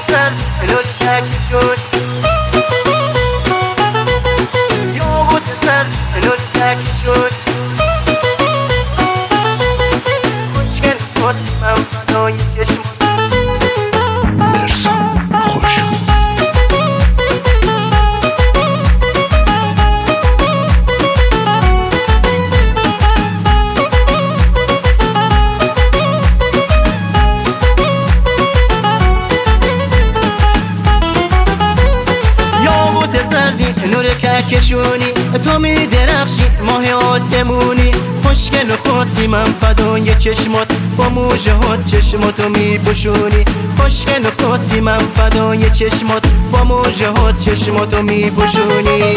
سر نور کشون یاقوت سر نور کشون خوشگل خود من فدای چشمات مرزا خوش نور کهکشونی تو می درخشی ماه آسمونی خوشگل و خاصی من فدای چشمات با موجه ها چشماتو می پوشونی خوشگل و خاصی من فدای چشمات با موجه ها چشماتو می پوشونی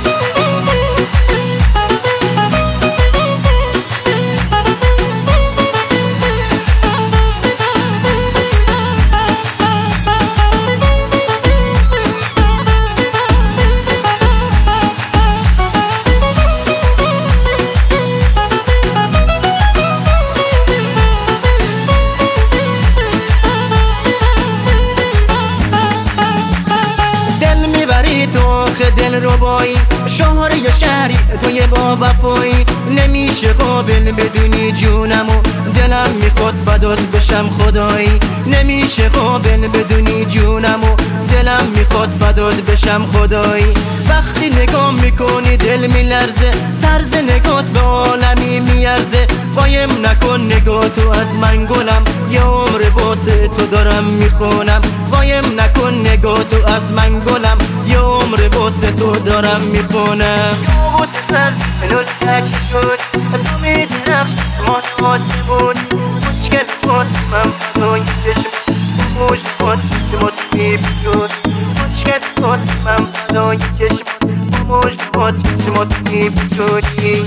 دل ربایی شهر یا شهری توی با وفایی نمیشه قابل بدونی جونمو دلم میخواد فدات بشم خدایی نمیشه قابل بدونی جونمو دلم میخواد فدات بشم خدایی وقتی نگاه میکنی دل میلرزه طرز نگات به عالمی میارزه قایم نکن نگاتو از من گلم یه عمر واسه تو دارم میخونم قایم نکن نگاتو از من گلم یه عمر واسه تو دارم میخونم یاقوت سر نور کشون تو می درخش ما آسمون خوشگل خود من فدای چشمات موج خود چشمات می پوشون خوشگل خود من فدای چشمات موج خود چشمات می پوشونی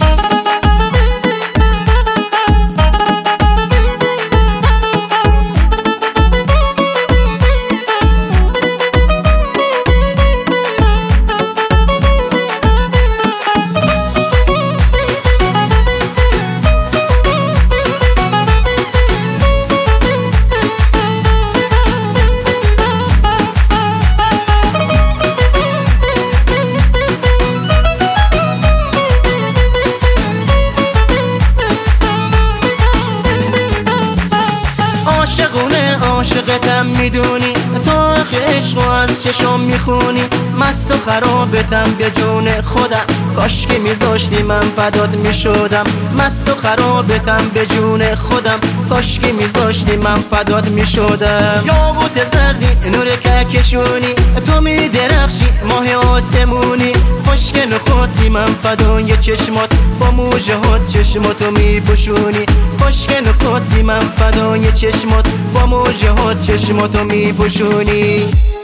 عاشقتم میدونی تو عشقو از چشم میخونی مست و خرابتم به جون خودم کاش که میذاشتی من فدات میشدم مست و خرابتم به جون خودم کاش که میذاشتی من فدات میشدم یاقوت زردی نور کهکشونی تو می درخشی ماه آسمونی خوشگل و خاصی من فدای چشمات با موجه ها چشماتو میپوشونی خوشگل و خاصی من فدای چشمات با موجه ها چشماتو میپوشونی